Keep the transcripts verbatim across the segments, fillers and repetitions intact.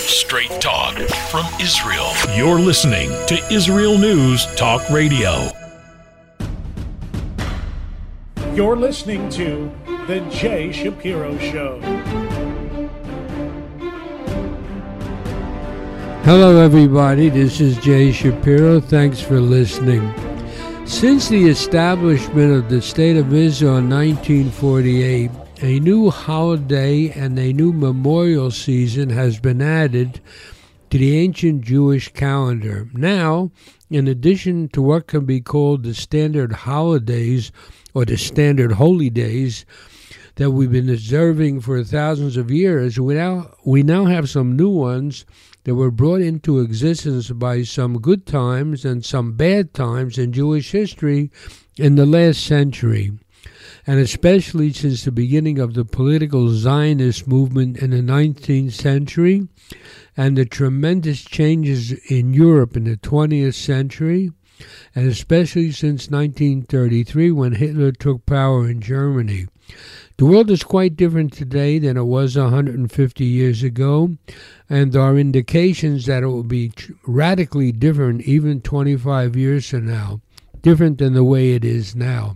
Straight talk from Israel. You're listening to Israel News Talk Radio. You're listening to The Jay Shapiro Show. Hello, everybody. This is Jay Shapiro. Thanks for listening. Since the establishment of the State of Israel in nineteen forty-eight, a new holiday and a new memorial season has been added to the ancient Jewish calendar. Now, in addition to what can be called the standard holidays or the standard holy days that we've been observing for thousands of years, we now, we now have some new ones that were brought into existence by some good times and some bad times in Jewish history in the last century, and especially since the beginning of the political Zionist movement in the nineteenth century and the tremendous changes in Europe in the twentieth century, and especially since nineteen thirty-three when Hitler took power in Germany. The world is quite different today than it was one hundred fifty years ago, and there are indications that it will be radically different even twenty-five years from now, different than the way it is now,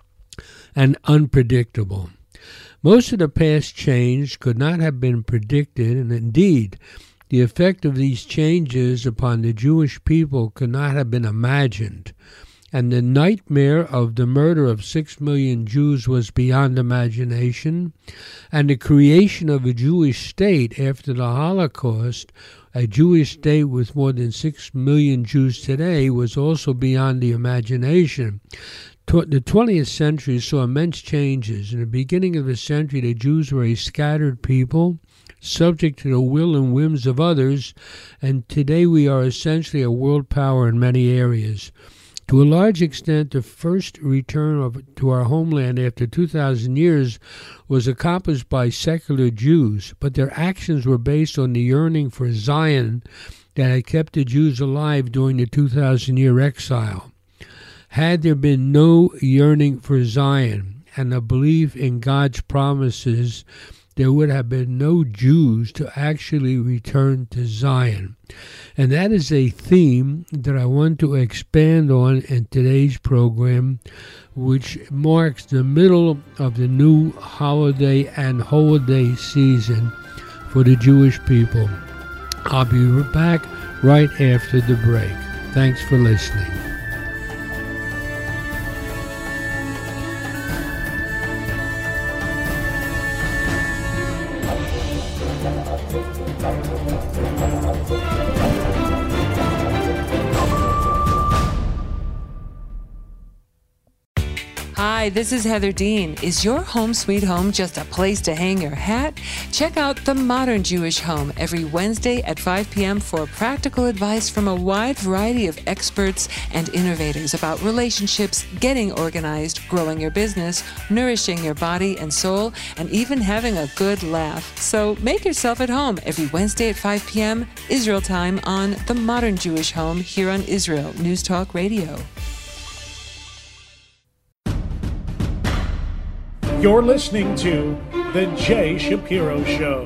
and unpredictable. Most of the past change could not have been predicted, and indeed, the effect of these changes upon the Jewish people could not have been imagined. And the nightmare of the murder of six million Jews was beyond imagination, and the creation of a Jewish state after the Holocaust, a Jewish state with more than six million Jews today, was also beyond the imagination. The twentieth century saw immense changes. In the beginning of the century, the Jews were a scattered people, subject to the will and whims of others, and today we are essentially a world power in many areas. To a large extent, the first return of, to our homeland after two thousand years was accomplished by secular Jews, but their actions were based on the yearning for Zion that had kept the Jews alive during the two thousand year exile. Had there been no yearning for Zion and a belief in God's promises, there would have been no Jews to actually return to Zion. And that is a theme that I want to expand on in today's program, which marks the middle of the new holiday and holiday season for the Jewish people. I'll be back right after the break. Thanks for listening. Hi, this is Heather Dean. Is your home sweet home just a place to hang your hat? Check out The Modern Jewish Home every Wednesday at five p.m. for practical advice from a wide variety of experts and innovators about relationships, getting organized, growing your business, nourishing your body and soul, and even having a good laugh. So make yourself at home every Wednesday at five p.m. Israel time on The Modern Jewish Home here on Israel News Talk Radio. You're listening to The Jay Shapiro Show.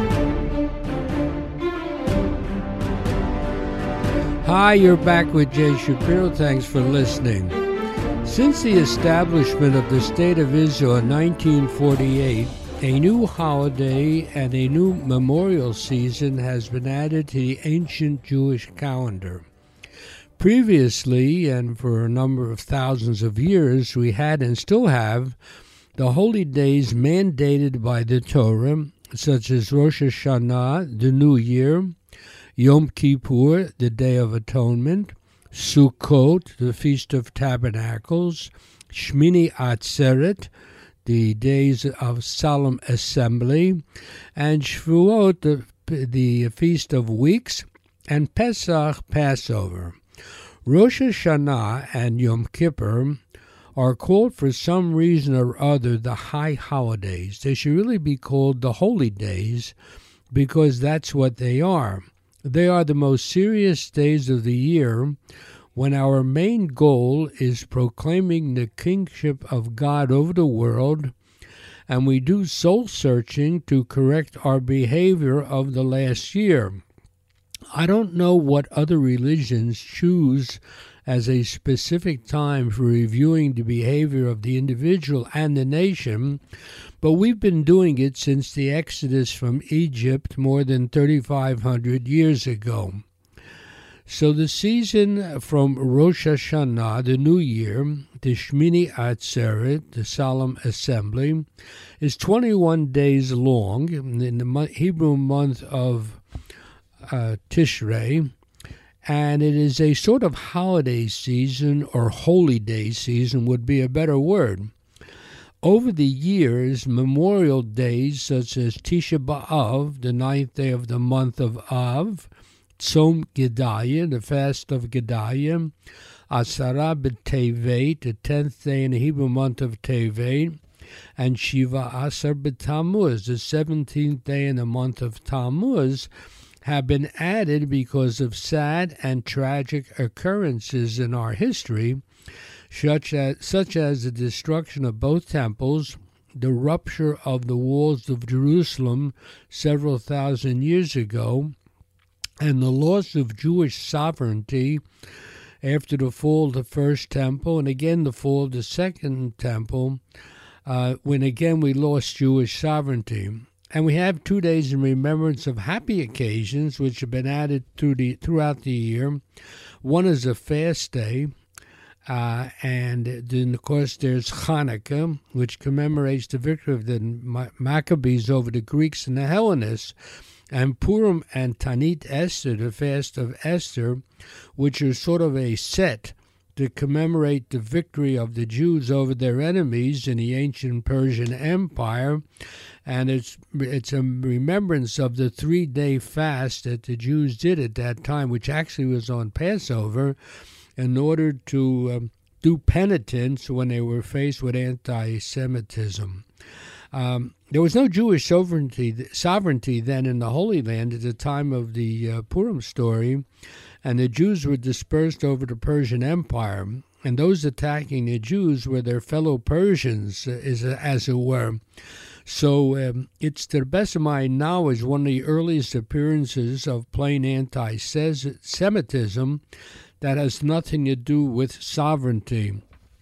Hi, you're back with Jay Shapiro. Thanks for listening. Since the establishment of the State of Israel in nineteen forty-eight, a new holiday and a new memorial season has been added to the ancient Jewish calendar. Previously, and for a number of thousands of years, we had and still have the holy days mandated by the Torah, such as Rosh Hashanah, the New Year, Yom Kippur, the Day of Atonement, Sukkot, the Feast of Tabernacles, Shmini Atzeret, the days of Solemn Assembly, and Shavuot, the, the Feast of Weeks, and Pesach, Passover. Rosh Hashanah and Yom Kippur are called for some reason or other the high holidays. They should really be called the holy days because that's what they are. They are the most serious days of the year when our main goal is proclaiming the kingship of God over the world, and we do soul searching to correct our behavior of the last year. I don't know what other religions choose as a specific time for reviewing the behavior of the individual and the nation, but we've been doing it since the Exodus from Egypt more than thirty-five hundred years ago. So the season from Rosh Hashanah, the New Year, to Shmini Atzeret, the Solemn Assembly, is twenty-one days long in the Hebrew month of uh, Tishrei, and it is a sort of holiday season, or holy day season would be a better word. Over the years, memorial days such as Tisha B'Av, the ninth day of the month of Av, Tzom Gedaliah, the fast of Gedaliah, Asara B'Tevet, the tenth day in the Hebrew month of Tevet, and Shiva Asar B'Tammuz, the seventeenth day in the month of Tammuz, have been added because of sad and tragic occurrences in our history, such as, such as the destruction of both temples, the rupture of the walls of Jerusalem several thousand years ago, and the loss of Jewish sovereignty after the fall of the first temple, and again the fall of the second temple, uh, when again we lost Jewish sovereignty. And we have two days in remembrance of happy occasions which have been added through the, throughout the year. One is a fast day, uh, and then, of course, there's Hanukkah, which commemorates the victory of the Maccabees over the Greeks and the Hellenists, and Purim and Tanit Esther, the fast of Esther, which are sort of a set to commemorate the victory of the Jews over their enemies in the ancient Persian Empire, and it's it's a remembrance of the three-day fast that the Jews did at that time, which actually was on Passover, in order to um, do penitence when they were faced with anti-Semitism. Um, there was no Jewish sovereignty sovereignty then in the Holy Land at the time of the uh, Purim story, and the Jews were dispersed over the Persian Empire, and those attacking the Jews were their fellow Persians, as, as it were. So um, it's, to the best of my knowledge, one of the earliest appearances of plain anti-Semitism that has nothing to do with sovereignty.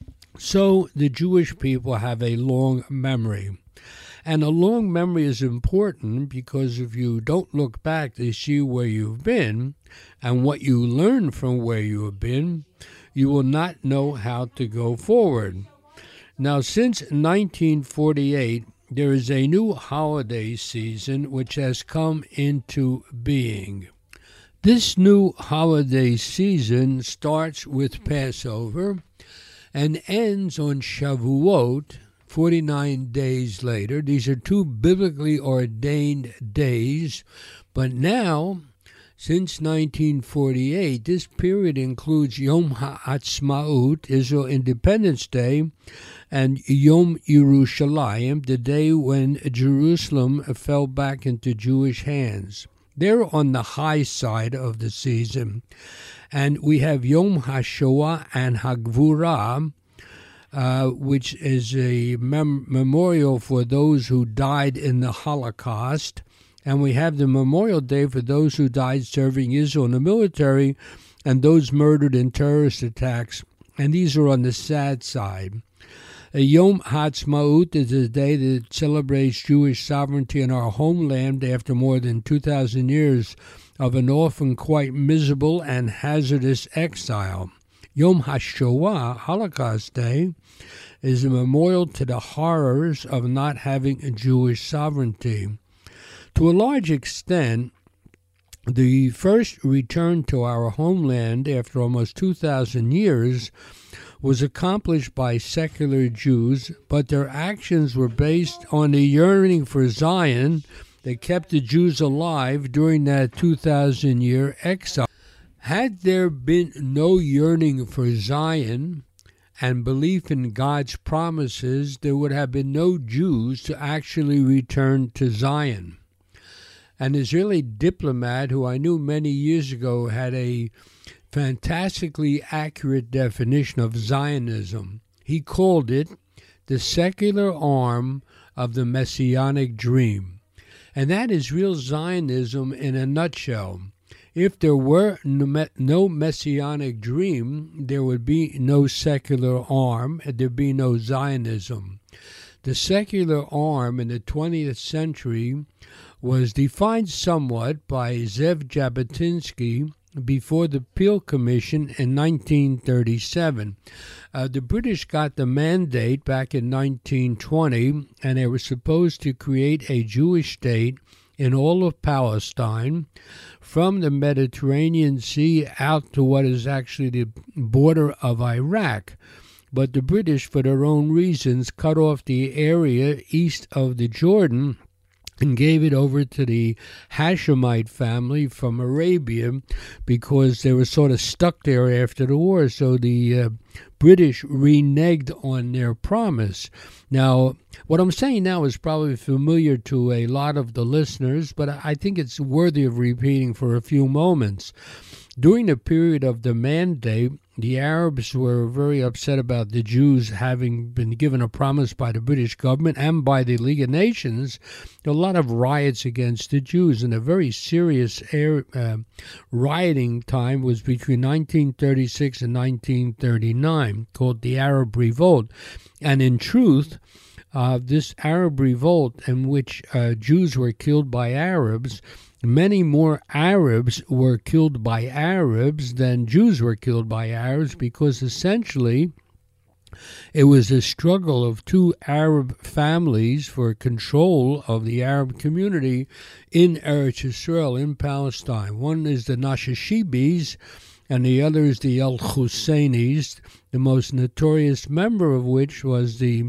So the Jewish people have a long memory. And a long memory is important because if you don't look back to see where you've been and what you learn from where you have been, you will not know how to go forward. Now, since nineteen forty-eight, there is a new holiday season which has come into being. This new holiday season starts with Passover and ends on Shavuot, forty-nine days later. These are two biblically ordained days, but now, since nineteen forty-eight, this period includes Yom HaAtzmaut, Israel Independence Day, and Yom Yerushalayim, the day when Jerusalem fell back into Jewish hands. They're on the high side of the season. And we have Yom HaShoah and HaGvurah, Uh, which is a mem- memorial for those who died in the Holocaust. And we have the Memorial Day for those who died serving Israel in the military and those murdered in terrorist attacks. And these are on the sad side. Uh, Yom HaAtzmaut is a day that celebrates Jewish sovereignty in our homeland after more than two thousand years of an often quite miserable and hazardous exile. Yom HaShoah, Holocaust Day, is a memorial to the horrors of not having a Jewish sovereignty. To a large extent, the first return to our homeland after almost two thousand years was accomplished by secular Jews, but their actions were based on the yearning for Zion that kept the Jews alive during that two thousand year exile. Had there been no yearning for Zion and belief in God's promises, there would have been no Jews to actually return to Zion. An Israeli diplomat who I knew many years ago had a fantastically accurate definition of Zionism. He called it the secular arm of the Messianic dream. And that is real Zionism in a nutshell. If there were no messianic dream, there would be no secular arm, and there'd be no Zionism. The secular arm in the twentieth century was defined somewhat by Zev Jabotinsky before the Peel Commission in nineteen thirty-seven. Uh, the British got the mandate back in nineteen twenty, and they were supposed to create a Jewish state in all of Palestine, from the Mediterranean Sea out to what is actually the border of Iraq. But the British, for their own reasons, cut off the area east of the Jordan and gave it over to the Hashemite family from Arabia because they were sort of stuck there after the war. So the uh, British reneged on their promise. Now, what I'm saying now is probably familiar to a lot of the listeners, but I think it's worthy of repeating for a few moments. During the period of the Mandate, the Arabs were very upset about the Jews having been given a promise by the British government and by the League of Nations. A lot of riots against the Jews, and a very serious air, uh, rioting time was between nineteen thirty-six and nineteen thirty-nine, called the Arab Revolt. And in truth, uh, this Arab Revolt, in which uh, Jews were killed by Arabs, many more Arabs were killed by Arabs than Jews were killed by Arabs, because essentially it was a struggle of two Arab families for control of the Arab community in Eretz Yisrael, in Palestine. One is the Nashashibis, and the other is the Al-Husseinis, the most notorious member of which was the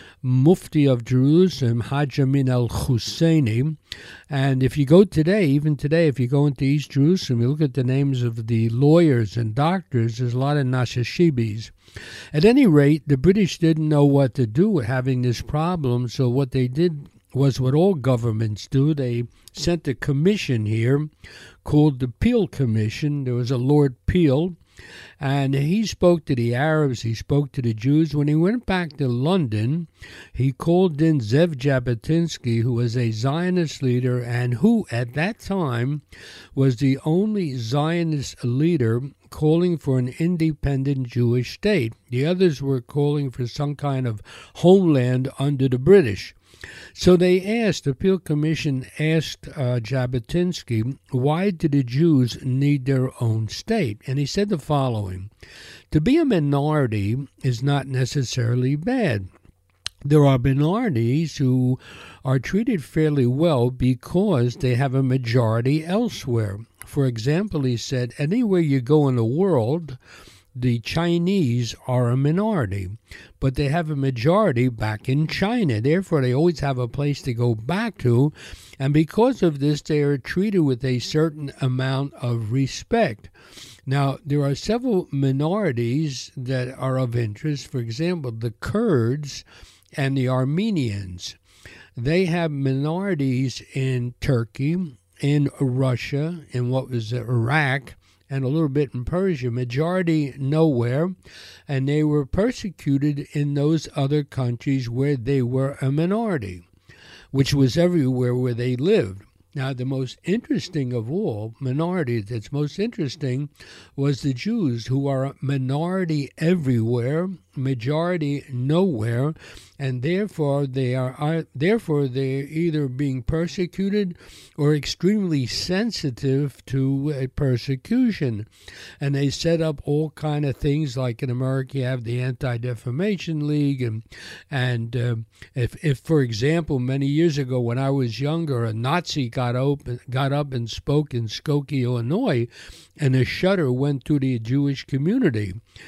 Mufti of Jerusalem, Haj Amin al-Husseini. And if you go today, even today, if you go into East Jerusalem, you look at the names of the lawyers and doctors, there's a lot of Nashashibis. At any rate, the British didn't know what to do with having this problem, so what they did was what all governments do. They sent a commission here called the Peel Commission. There was a Lord Peel, and he spoke to the Arabs, he spoke to the Jews. When he went back to London, he called in Zev Jabotinsky, who was a Zionist leader and who, at that time, was the only Zionist leader calling for an independent Jewish state. The others were calling for some kind of homeland under the British. So they asked, the Peel Commission asked uh, Jabotinsky, why do the Jews need their own state? And he said the following: to be a minority is not necessarily bad. There are minorities who are treated fairly well because they have a majority elsewhere. For example, he said, anywhere you go in the world, the Chinese are a minority, but they have a majority back in China. Therefore, they always have a place to go back to, and because of this, they are treated with a certain amount of respect. Now, there are several minorities that are of interest. For example, the Kurds and the Armenians. They have minorities in Turkey, in Russia, in what was Iraq, and a little bit in Persia, majority nowhere, and they were persecuted in those other countries where they were a minority, which was everywhere where they lived. Now, the most interesting of all minorities, that's most interesting, was the Jews, who are a minority everywhere, majority nowhere, and therefore they are, are therefore they're either being persecuted or extremely sensitive to a persecution. And they set up all kind of things, like in America you have the Anti-Defamation League, and and uh, if if for example many years ago when I was younger, a Nazi got open got up and spoke in Skokie, Illinois, and a shudder went through the Jewish community.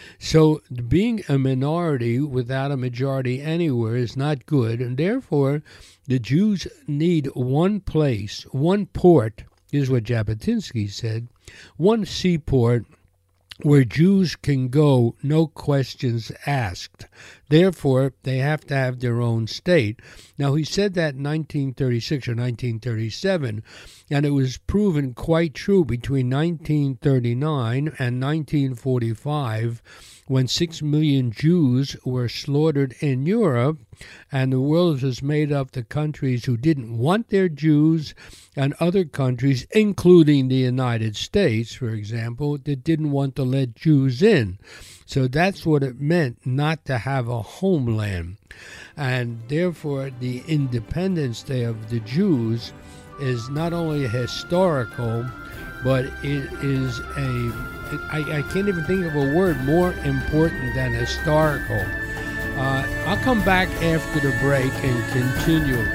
So being a minority without a majority anywhere is not good, and therefore the Jews need one place, one port, is what Jabotinsky said, one seaport where Jews can go, no questions asked. Therefore, they have to have their own state. Now, he said that in nineteen thirty-six or nineteen thirty-seven, and it was proven quite true between nineteen thirty-nine and nineteen forty-five, when six million Jews were slaughtered in Europe, and the world was made up of countries who didn't want their Jews, and other countries, including the United States, for example, that didn't want to let Jews in. So that's what it meant not to have a homeland. And therefore, the Independence Day of the Jews is not only historical, but it is a, it, I, I can't even think of a word more important than historical. Uh, I'll come back after the break and continue.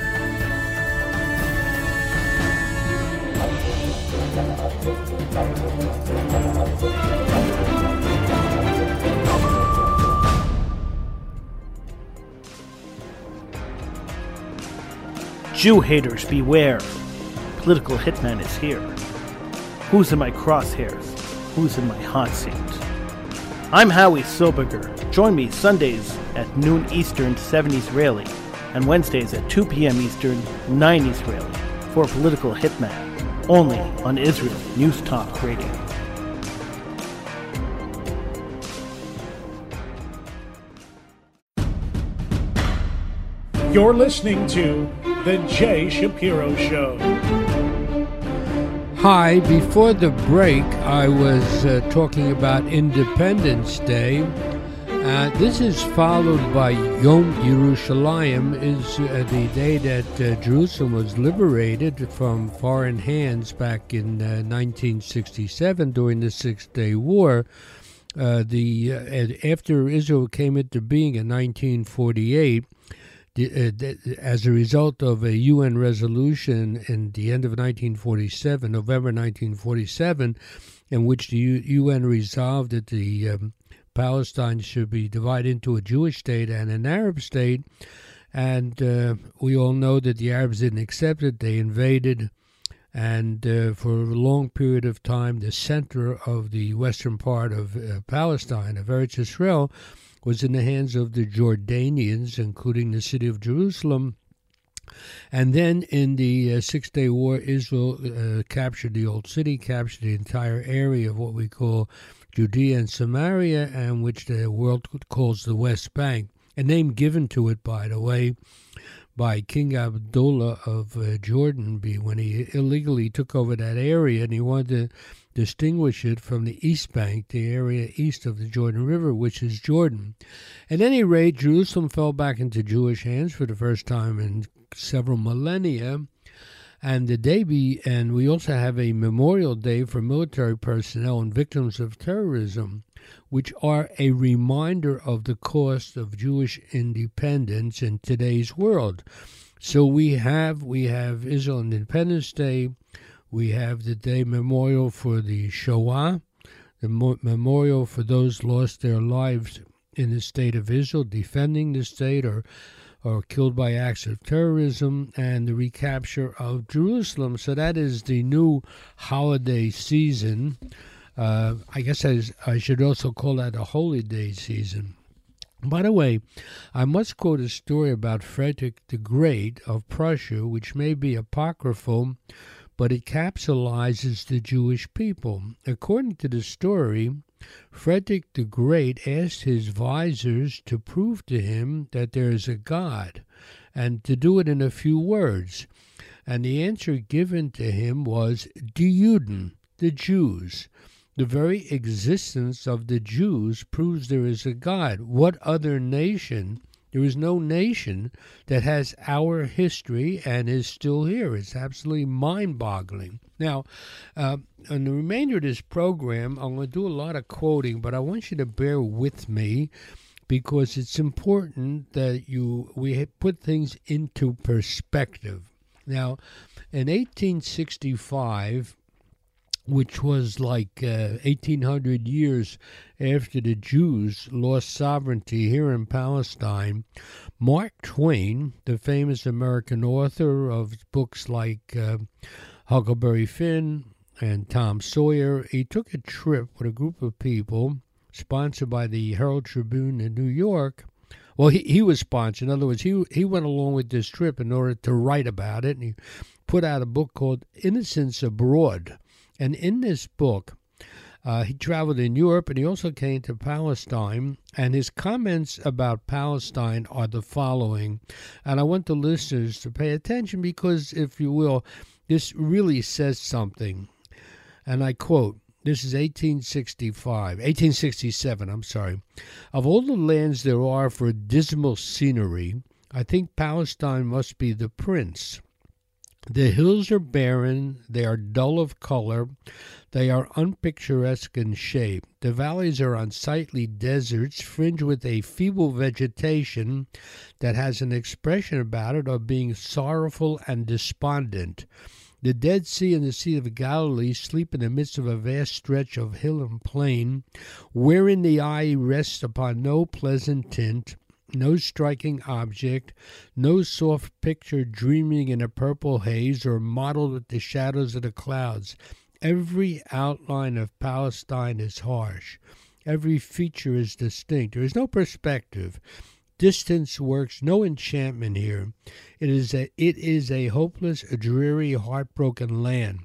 Jew haters, beware. Political hitman is here. Who's in my crosshairs? Who's in my hot seat? I'm Howie Silberger. Join me Sundays at noon Eastern, seven Israeli, and Wednesdays at two p.m. Eastern, nine Israeli, for Political Hitman, only on Israel News Talk Radio. You're listening to The Jay Shapiro Show. Hi, before the break, I was uh, talking about Independence Day. Uh, this is followed by Yom Yerushalayim, is uh, the day that uh, Jerusalem was liberated from foreign hands back in uh, nineteen sixty-seven during the Six-Day War. Uh, the uh, after Israel came into being in nineteen forty-eight, The, uh, the, as a result of a U N resolution in the end of nineteen forty-seven, November nineteen forty-seven, in which the U- UN resolved that the um, Palestine should be divided into a Jewish state and an Arab state, and uh, we all know that the Arabs didn't accept it. They invaded, and uh, for a long period of time, the center of the western part of uh, Palestine, of Eretz Israel, was in the hands of the Jordanians, including the city of Jerusalem. And then in the uh, Six-Day War, Israel uh, captured the old city, captured the entire area of what we call Judea and Samaria, and which the world calls the West Bank, a name given to it, by the way, by King Abdullah of uh, Jordan when he illegally took over that area, and he wanted to distinguish it from the East Bank, the area east of the Jordan River, which is Jordan. At any rate, Jerusalem fell back into Jewish hands for the first time in several millennia, and the day be, and we also have a memorial day for military personnel and victims of terrorism, which are a reminder of the cost of Jewish independence in today's world. So we have we have Israel Independence Day. We have the day memorial for the Shoah, the mo- memorial for those lost their lives in the state of Israel, defending the state or or killed by acts of terrorism, and the recapture of Jerusalem. So that is the new holiday season. Uh, I guess I, I should also call that a holy day season. By the way, I must quote a story about Frederick the Great of Prussia, which may be apocryphal, but it capsulizes the Jewish people. According to the story, Frederick the Great asked his advisors to prove to him that there is a God, and to do it in a few words. And the answer given to him was Die Juden, the Jews. The very existence of the Jews proves there is a God. What other nation? There is no nation that has our history and is still here. It's absolutely mind-boggling. Now, uh, in the remainder of this program, I'm going to do a lot of quoting, but I want you to bear with me because it's important that you we put things into perspective. Now, in eighteen sixty-five, which was like uh, eighteen hundred years after the Jews lost sovereignty here in Palestine, Mark Twain, the famous American author of books like uh, Huckleberry Finn and Tom Sawyer, he took a trip with a group of people sponsored by the Herald Tribune in New York Well, he, he was sponsored. In other words, he he went along with this trip in order to write about it, and he put out a book called Innocents Abroad. And in this book, uh, he traveled in Europe, and he also came to Palestine, and his comments about Palestine are the following. And I want the listeners to pay attention because, if you will, this really says something. And I quote, this is eighteen sixty-five, eighteen sixty-seven, I'm sorry. Of all the lands there are for dismal scenery, I think Palestine must be the prince. The hills are barren, they are dull of color, they are unpicturesque in shape. The valleys are unsightly deserts fringed with a feeble vegetation that has an expression about it of being sorrowful and despondent. The Dead Sea and the Sea of Galilee sleep in the midst of a vast stretch of hill and plain, wherein the eye rests upon no pleasant tint, no striking object, no soft picture dreaming in a purple haze or mottled with the shadows of the clouds. Every outline of Palestine is harsh. Every feature is distinct. There is no perspective. Distance works no enchantment here. It is a, it is a hopeless, dreary, heartbroken land.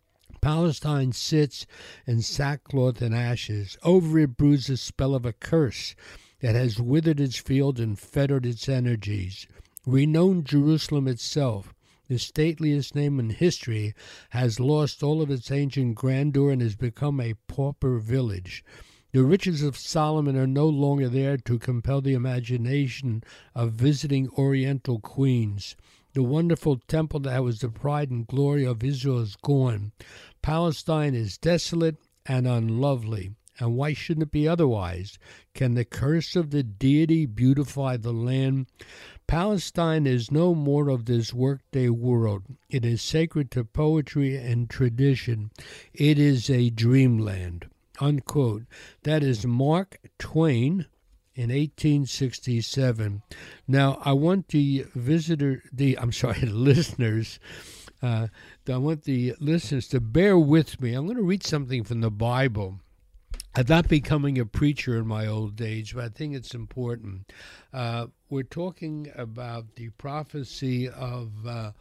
Palestine sits in sackcloth and ashes. Over it broods the spell of a curse that has withered its field and fettered its energies. Renowned Jerusalem itself, the stateliest name in history, has lost all of its ancient grandeur and has become a pauper village. The riches of Solomon are no longer there to compel the imagination of visiting Oriental queens. The wonderful temple that was the pride and glory of Israel is gone. Palestine is desolate and unlovely. And why shouldn't it be otherwise? Can the curse of the deity beautify the land? Palestine is no more of this workday world. It is sacred to poetry and tradition. It is a dreamland. Unquote. That is Mark Twain in eighteen sixty-seven. Now, I want the visitor, the I'm sorry, the listeners, uh, I want the listeners to bear with me. I'm going to read something from the Bible. I'm not becoming a preacher in my old age, but I think it's important. Uh, we're talking about the prophecy of uh,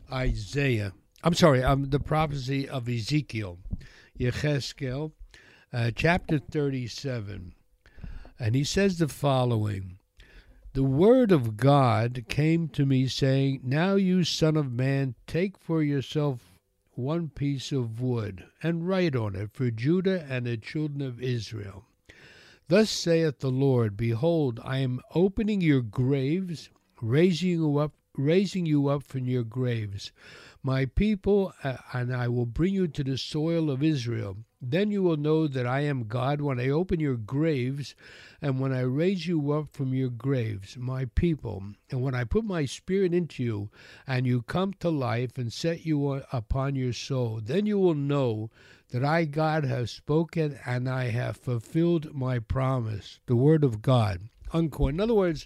Isaiah. I'm sorry, um, the prophecy of Ezekiel, Yechezkel, uh, chapter thirty-seven. And he says the following. The word of God came to me, saying, Now you, son of man, take for yourself one piece of wood, and write on it for Judah and the children of Israel. Thus saith the Lord, Behold, I am opening your graves, raising you up, raising you up from your graves, my people, uh, and I will bring you to the soil of Israel. Then you will know that I am God when I open your graves, and when I raise you up from your graves, my people, and when I put my spirit into you, and you come to life and set you upon your soul. Then you will know that I, God, have spoken, and I have fulfilled my promise, the word of God. Unquote. In other words,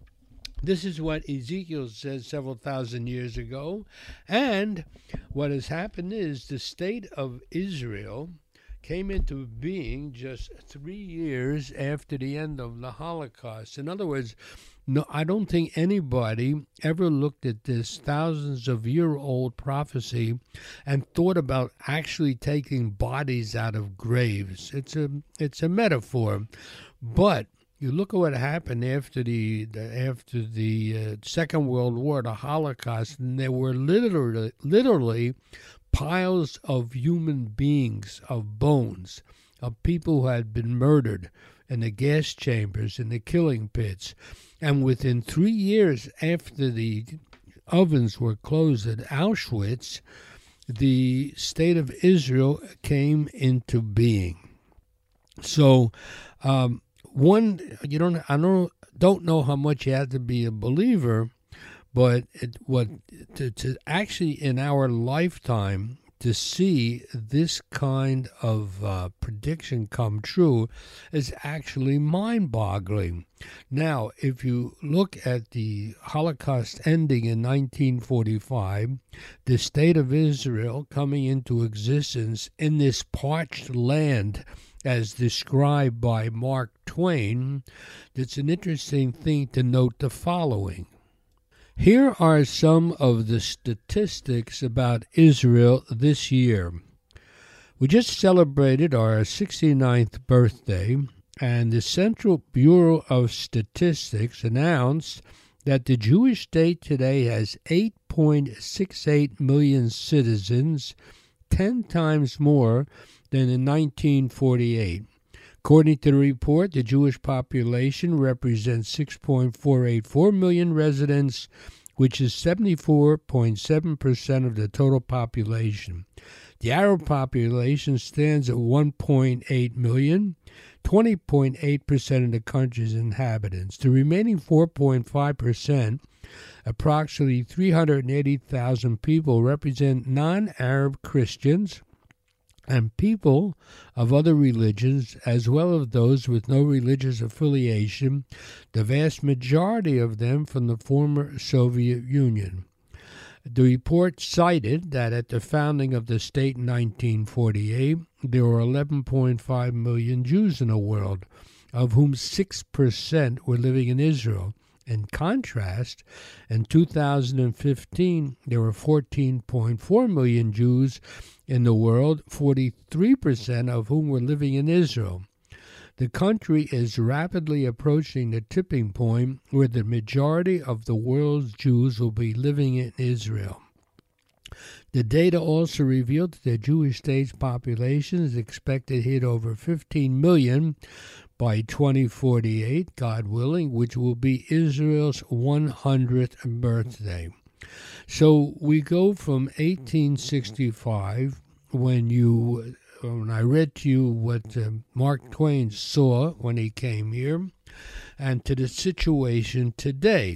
this is what Ezekiel said several thousand years ago. And what has happened is the state of Israel came into being just three years after the end of the Holocaust. In other words, no, I don't think anybody ever looked at this thousands of year old prophecy and thought about actually taking bodies out of graves. It's a it's a metaphor. But you look at what happened after the, the after the uh, Second World War, the Holocaust, and there were literally literally piles of human beings, of bones, of people who had been murdered in the gas chambers, in the killing pits. And within three years after the ovens were closed at Auschwitz, the state of Israel came into being. So, um, one, you don't, I don't, don't know how much you have to be a believer, but it, what to, to actually in our lifetime to see this kind of uh, prediction come true is actually mind-boggling. Now, if you look at the Holocaust ending in nineteen forty-five, the State of Israel coming into existence in this parched land as described by Mark Twain, it's an interesting thing to note the following. Here are some of the statistics about Israel this year. We just celebrated our sixty-ninth birthday, and the Central Bureau of Statistics announced that the Jewish state today has eight point six eight million citizens, ten times more than in nineteen forty-eight. According to the report, the Jewish population represents six point four eight four million residents, which is seventy-four point seven percent of the total population. The Arab population stands at one point eight million, twenty point eight percent of the country's inhabitants. The remaining four point five percent, approximately three hundred eighty thousand people, represent non-Arab Christians and people of other religions, as well as those with no religious affiliation, the vast majority of them from the former Soviet Union. The report cited that at the founding of the state in nineteen forty-eight, there were eleven point five million Jews in the world, of whom six percent were living in Israel. In contrast, in two thousand fifteen, there were fourteen point four million Jews in the world, forty-three percent of whom were living in Israel. The country is rapidly approaching the tipping point where the majority of the world's Jews will be living in Israel. The data also revealed that the Jewish state's population is expected to hit over fifteen million by twenty forty-eight, God willing, which will be Israel's one hundredth birthday. So we go from eighteen sixty-five, when you, when I read to you what uh, Mark Twain saw when he came here, and to the situation today.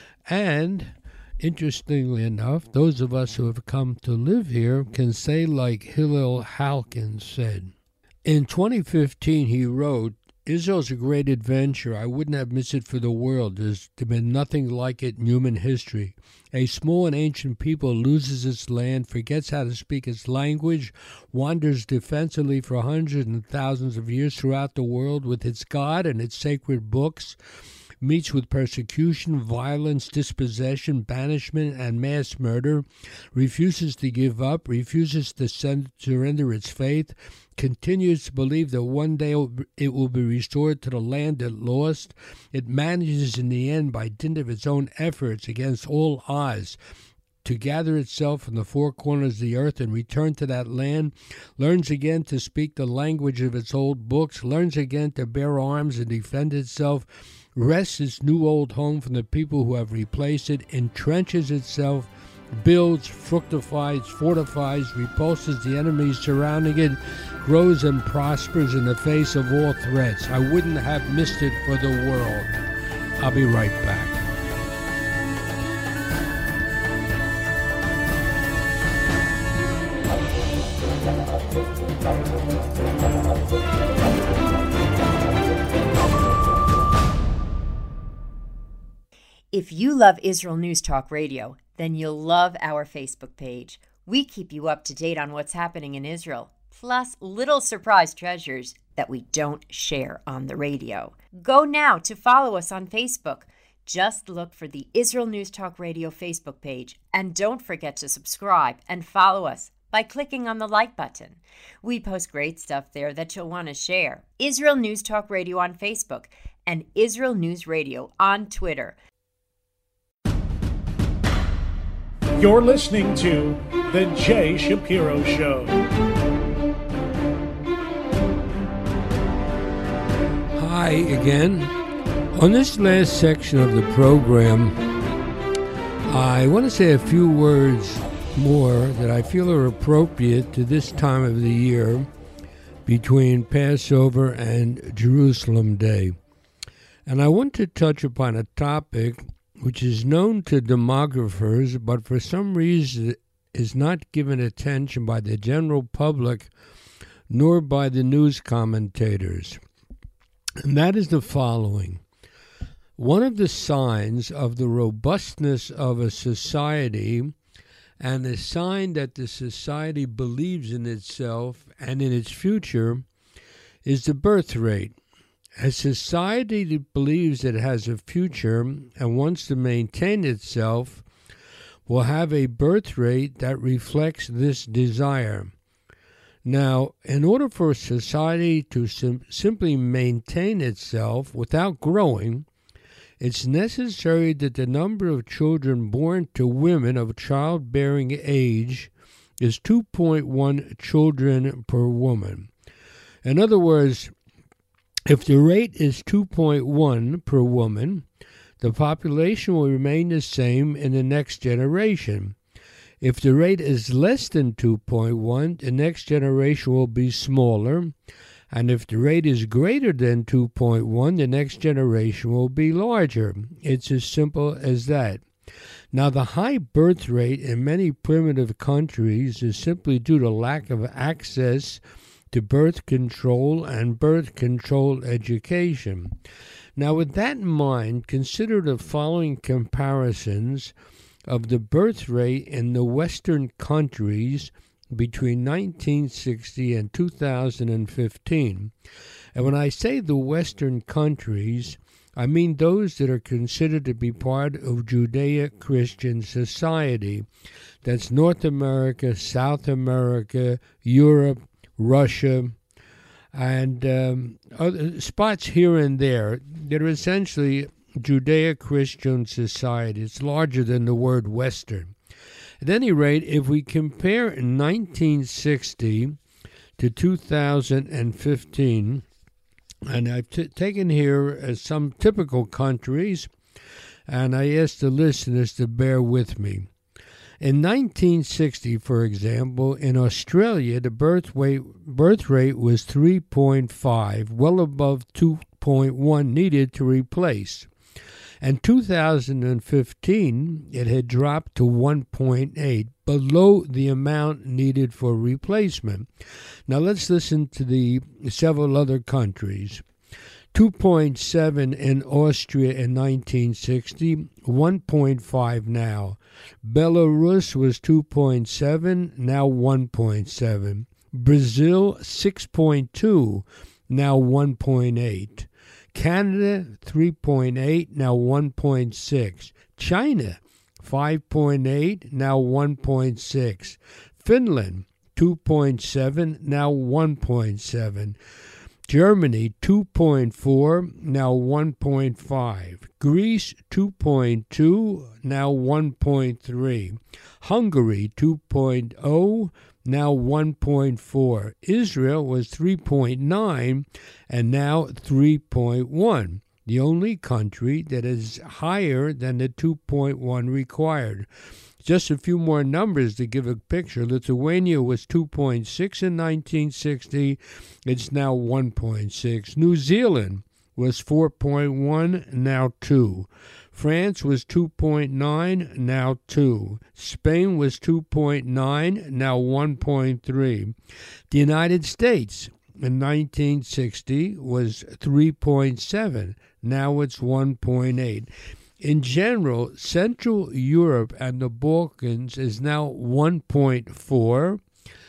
And interestingly enough, those of us who have come to live here can say like Hillel Halkin said. In twenty fifteen, he wrote, "Israel's a great adventure. I wouldn't have missed it for the world. There's been nothing like it in human history. A small and ancient people loses its land, forgets how to speak its language, wanders defensively for hundreds and thousands of years throughout the world with its God and its sacred books, meets with persecution, violence, dispossession, banishment, and mass murder, refuses to give up, refuses to send, surrender its faith, continues to believe that one day it will be restored to the land it lost. It manages in the end, by dint of its own efforts against all odds, to gather itself from the four corners of the earth and return to that land, learns again to speak the language of its old books, learns again to bear arms and defend itself, wrests its new old home from the people who have replaced it, entrenches itself, builds, fructifies, fortifies, repulses the enemies surrounding it, grows and prospers in the face of all threats. I wouldn't have missed it for the world." I'll be right back. If you love Israel News Talk Radio, then you'll love our Facebook page. We keep you up to date on what's happening in Israel, plus little surprise treasures that we don't share on the radio. Go now to follow us on Facebook. Just look for the Israel News Talk Radio Facebook page, and don't forget to subscribe and follow us by clicking on the like button. We post great stuff there that you'll want to share. Israel News Talk Radio on Facebook and Israel News Radio on Twitter. You're listening to The Jay Shapiro Show. Hi again. On this last section of the program, I want to say a few words more that I feel are appropriate to this time of the year between Passover and Jerusalem Day. And I want to touch upon a topic which is known to demographers, but for some reason is not given attention by the general public nor by the news commentators. And that is the following. One of the signs of the robustness of a society and a sign that the society believes in itself and in its future is the birth rate. A society that believes it has a future and wants to maintain itself will have a birth rate that reflects this desire. Now, in order for society to sim- simply maintain itself without growing, it's necessary that the number of children born to women of childbearing age is two point one children per woman. In other words, if the rate is two point one per woman, the population will remain the same in the next generation. If the rate is less than two point one, the next generation will be smaller, and if the rate is greater than two point one, the next generation will be larger. It's as simple as that. Now, the high birth rate in many primitive countries is simply due to lack of access to birth control and birth control education. Now, with that in mind, consider the following comparisons of the birth rate in the Western countries between nineteen sixty and two thousand fifteen. And when I say the Western countries, I mean those that are considered to be part of Judeo-Christian society. That's North America, South America, Europe, Russia, and um, other spots here and there that are essentially Judeo-Christian society. It's larger than the word Western. At any rate, if we compare nineteen sixty to two thousand fifteen, and I've t- taken here uh, some typical countries, and I ask the listeners to bear with me. In nineteen sixty, for example, in Australia, the birth rate, birth rate was three point five, well above two point one needed to replace. In two thousand fifteen, it had dropped to one point eight, below the amount needed for replacement. Now let's listen to the several other countries. two point seven in Austria in nineteen sixty, one point five now. Belarus was two point seven, now one point seven. Brazil, six point two, now one point eight. Canada, three point eight, now one point six. China, five point eight, now one point six. Finland, two point seven, now one point seven. Germany, two point four, now one point five. Greece, two point two, now one point three. Hungary, two point oh, now one point four. Israel was three point nine and now three point one, the only country that is higher than the two point one required. Just a few more numbers to give a picture. Lithuania was two point six in nineteen sixty. It's now one point six. New Zealand was four point one, now two. France was two point nine, now two. Spain was two point nine, now one point three. The United States in nineteen sixty was three point seven. Now it's one point eight. In general, Central Europe and the Balkans is now one point four.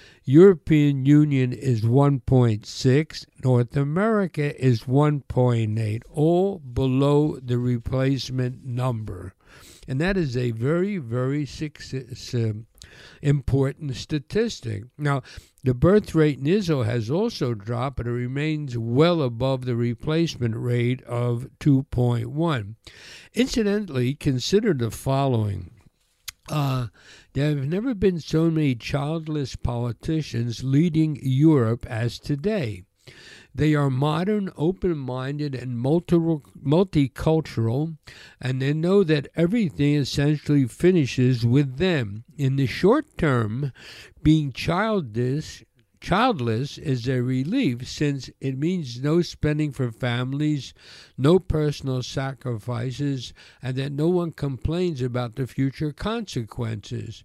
European Union is one point six. North America is one point eight, all below the replacement number. And that is a very, very success, uh, important statistic. Now, the birth rate in Israel has also dropped, but it remains well above the replacement rate of two point one. Incidentally, consider the following. Uh, there have never been so many childless politicians leading Europe as today. They are modern, open-minded, and multi- multicultural, and they know that everything essentially finishes with them. In the short term, being childless, childless is a relief, since it means no spending for families, no personal sacrifices, and that no one complains about the future consequences.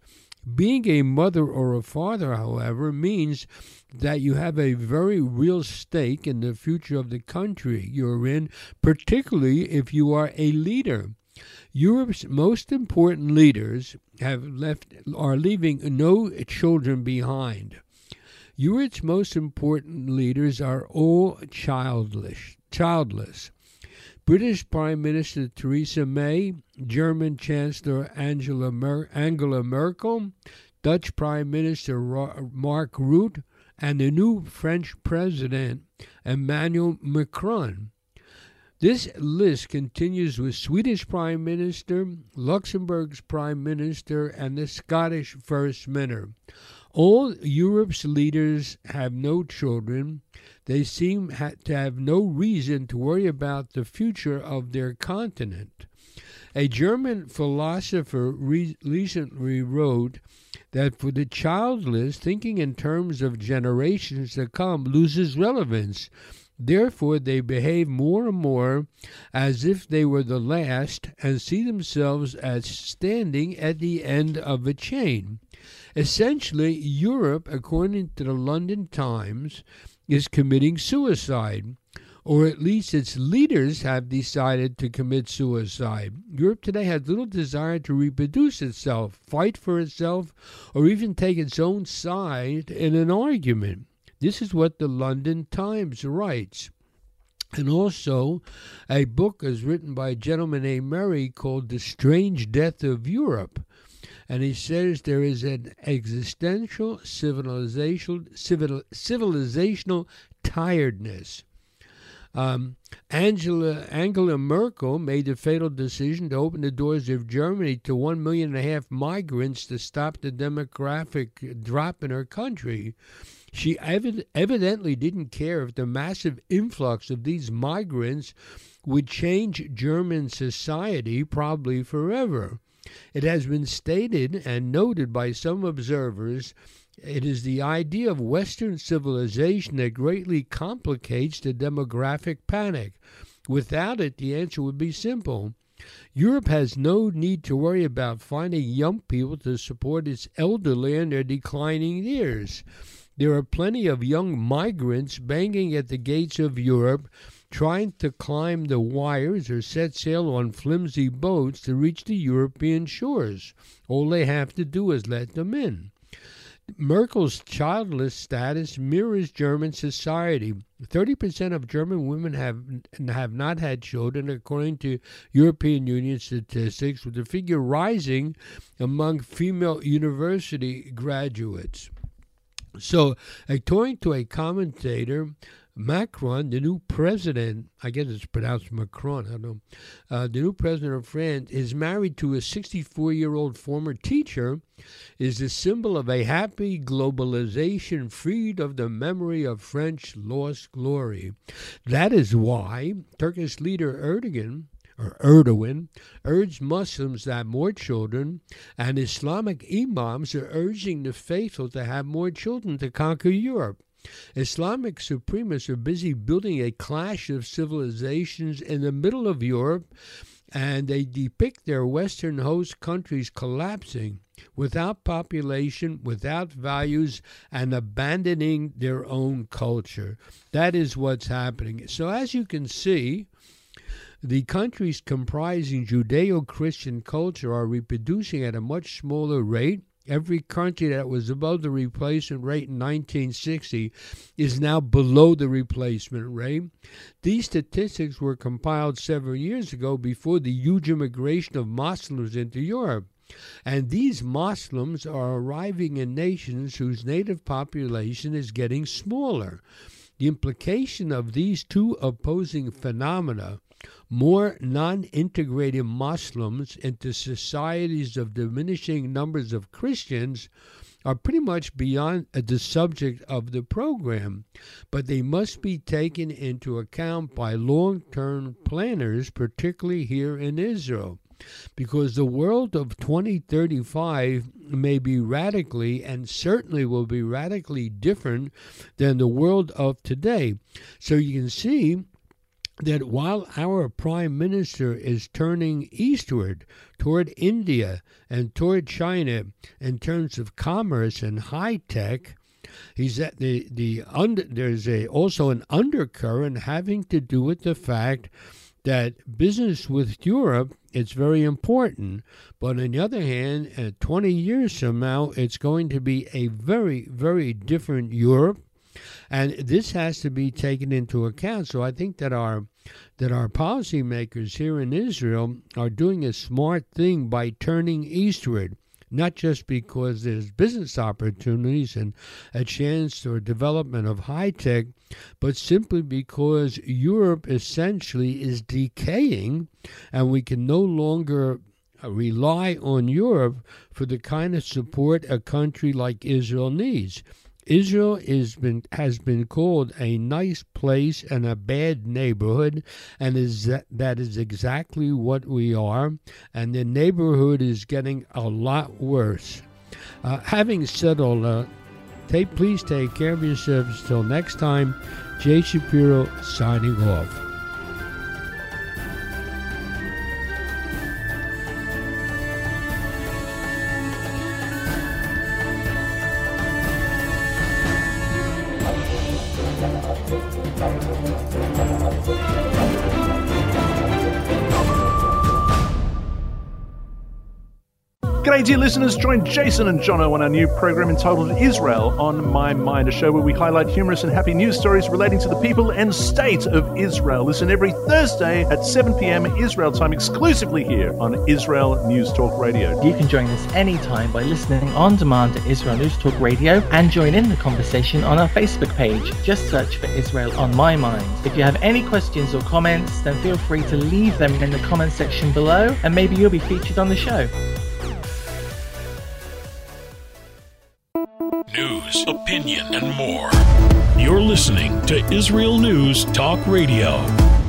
Being a mother or a father, however, means that you have a very real stake in the future of the country you're in, particularly if you are a leader. Europe's most important leaders have left are leaving no children behind. Europe's most important leaders are all childless. childless. British Prime Minister Theresa May, German Chancellor Angela, Mer- Angela Merkel, Dutch Prime Minister Ro- Mark Rutte, and the new French President Emmanuel Macron. This list continues with Swedish Prime Minister, Luxembourg's Prime Minister, and the Scottish First Minister. All Europe's leaders have no children. They seem ha- to have no reason to worry about the future of their continent. A German philosopher re- recently wrote that for the childless, thinking in terms of generations to come loses relevance. Therefore, they behave more and more as if they were the last and see themselves as standing at the end of a chain. Essentially, Europe, according to the London Times, is committing suicide, or at least its leaders have decided to commit suicide. Europe today has little desire to reproduce itself, fight for itself, or even take its own side in an argument. This is what the London Times writes. And also, a book is written by a gentleman named Murray called The Strange Death of Europe. And he says there is an existential civilization, civil, civilizational tiredness. Um, Angela, Angela Merkel made the fatal decision to open the doors of Germany to one million and a half migrants to stop the demographic drop in her country. She evid- evidently didn't care if the massive influx of these migrants would change German society probably forever. It has been stated and noted by some observers it is the idea of Western civilization that greatly complicates the demographic panic. Without it, the answer would be simple. Europe has no need to worry about finding young people to support its elderly and their declining years. There are plenty of young migrants banging at the gates of Europe, trying to climb the wires or set sail on flimsy boats to reach the European shores. All they have to do is let them in. Merkel's childless status mirrors German society. thirty percent of German women have have not had children, according to European Union statistics, with the figure rising among female university graduates. So, according to a commentator, Macron, the new president, I guess it's pronounced Macron, I don't know, uh, the new president of France, is married to a sixty-four-year-old former teacher, is the symbol of a happy globalization freed of the memory of French lost glory. That is why Turkish leader Erdogan, or Erdogan, urged Muslims to have more children, and Islamic imams are urging the faithful to have more children to conquer Europe. Islamic supremacists are busy building a clash of civilizations in the middle of Europe, and they depict their Western host countries collapsing without population, without values, and abandoning their own culture. That is what's happening. So as you can see, the countries comprising Judeo-Christian culture are reproducing at a much smaller rate. Every country that was above the replacement rate in nineteen sixty is now below the replacement rate. These statistics were compiled several years ago before the huge immigration of Muslims into Europe. And these Muslims are arriving in nations whose native population is getting smaller. The implication of these two opposing phenomena, more non-integrated Muslims into societies of diminishing numbers of Christians, are pretty much beyond the subject of the program, but they must be taken into account by long-term planners, particularly here in Israel, because the world of twenty thirty-five may be radically and certainly will be radically different than the world of today. So you can see that while our prime minister is turning eastward toward India and toward China in terms of commerce and high tech, he's at the the under, there's a also an undercurrent having to do with the fact that business with Europe is very important, but on the other hand, uh, twenty years from now, it's going to be a very, very different Europe. And this has to be taken into account. So I think that our that our policymakers here in Israel are doing a smart thing by turning eastward, not just because there's business opportunities and a chance for development of high tech, but simply because Europe essentially is decaying, and we can no longer rely on Europe for the kind of support a country like Israel needs. Israel is been, has been called a nice place and a bad neighborhood, and is that, that is exactly what we are, and the neighborhood is getting a lot worse. Uh, having said all that, take, please take care of yourselves. Till next time, Jay Shapiro signing off. G'day dear listeners, join Jason and Jono on our new program entitled Israel on My Mind, a show where we highlight humorous and happy news stories relating to the people and state of Israel. Listen every Thursday at seven p.m. Israel time, exclusively here on Israel News Talk Radio. You can join us anytime by listening on demand to Israel News Talk Radio and join in the conversation on our Facebook page. Just search for Israel on My Mind. If you have any questions or comments, then feel free to leave them in the comment section below, and maybe you'll be featured on the show. News, opinion, and more. You're listening to Israel News Talk Radio.